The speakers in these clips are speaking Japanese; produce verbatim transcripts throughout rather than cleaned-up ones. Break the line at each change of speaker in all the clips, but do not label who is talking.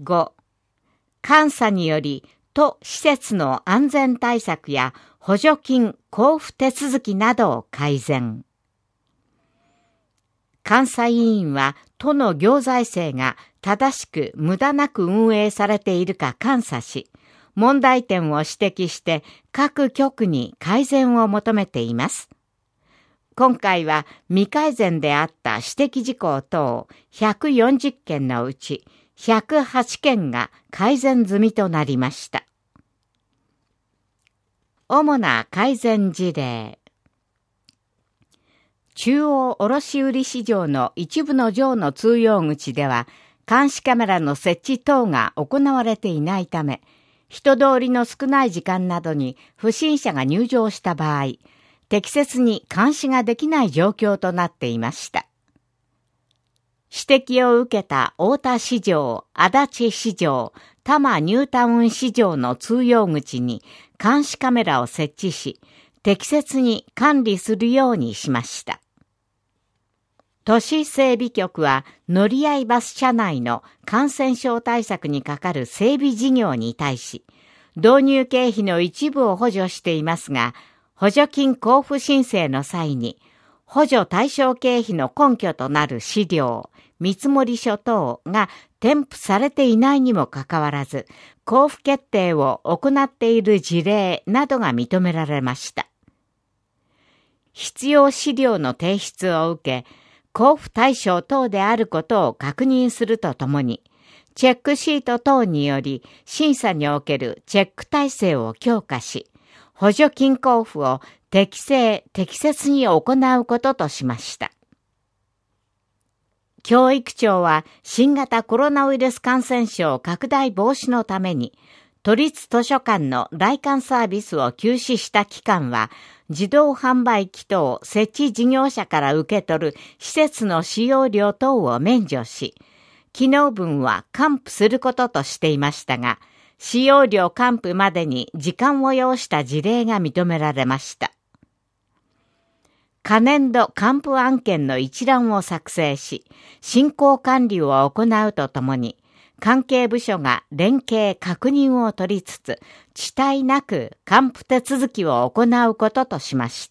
ご、監査により都施設の安全対策や補助金交付手続きなどを改善。監査委員は都の行財政が正しく無駄なく運営されているか監査し、問題点を指摘して各局に改善を求めています。今回は未改善であった指摘事項等ひゃくよんじゅっけんのうちひゃくはちけんが改善済みとなりました。主な改善事例。中央卸売市場の一部の場の通用口では、監視カメラの設置等が行われていないため、人通りの少ない時間などに不審者が入場した場合、適切に監視ができない状況となっていました。指摘を受けた太田市場、足立市場、多摩ニュータウン市場の通用口に監視カメラを設置し、適切に管理するようにしました。都市整備局は乗り合いバス車内の感染症対策にかかる整備事業に対し、導入経費の一部を補助していますが、補助金交付申請の際に、補助対象経費の根拠となる資料、見積書等が添付されていないにもかかわらず、交付決定を行っている事例などが認められました。必要資料の提出を受け、交付対象等であることを確認するとともに、チェックシート等により審査におけるチェック体制を強化し、補助金交付を適正・適切に行うこととしました。教育庁は新型コロナウイルス感染症拡大防止のために、都立図書館の来館サービスを休止した期間は、自動販売機等設置事業者から受け取る施設の使用料等を免除し、機能分は還付することとしていましたが、使用料還付までに時間を要した事例が認められました。可年度還付案件の一覧を作成し、進行管理を行うとともに、関係部署が連携確認を取りつつ、遅滞なく還付手続きを行うこととしました。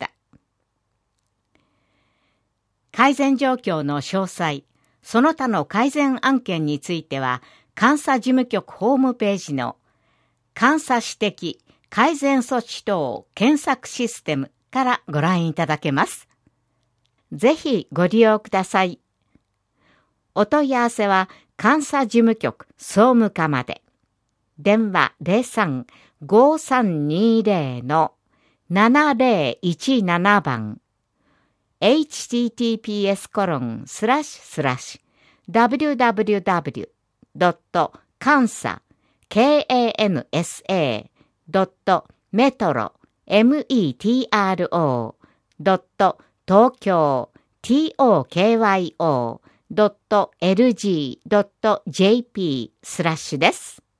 改善状況の詳細、その他の改善案件については、監査事務局ホームページの監査指摘改善措置等検索システムからご覧いただけます。ぜひご利用ください。お問い合わせは監査事務局総務課まで。電話 ゼロさん ごーさんにーゼロ ななゼロいちなな 番 エイチティーティーピーエスコロンスラッシュスラッシュダブリューダブリューダブリュードット監査 ケーエーエヌエスエー ドットメトロ メトロ ドット東京 トクドットエルジードットジェーピー スラッシュです。